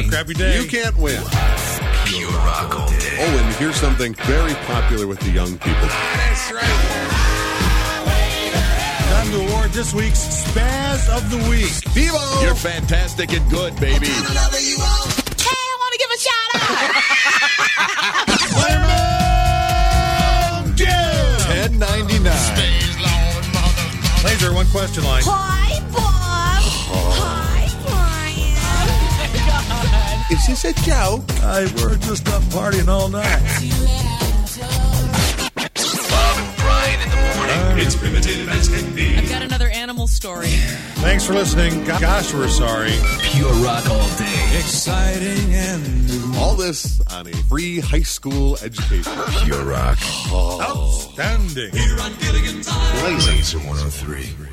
a crappy day. You can't win. Pure rock all day. Oh, and here's something very popular with the young people. That's right. Time to award this week's Spaz of the Week. Bevo! You're fantastic and good, baby. Hey, I want to give a shout out. $10.99. Laser, one question line. Hi, Bob. Hi, Brian. Is this a joke? We're just up partying all night. Bob and Brian in the morning. It's primitive as can be. I've got another animal story. Thanks for listening. Gosh, we're sorry. Pure rock all day. Exciting and new. All this on a free high school education. Pure rock. Outstanding. Here on Gilligan's Island. Laser 103.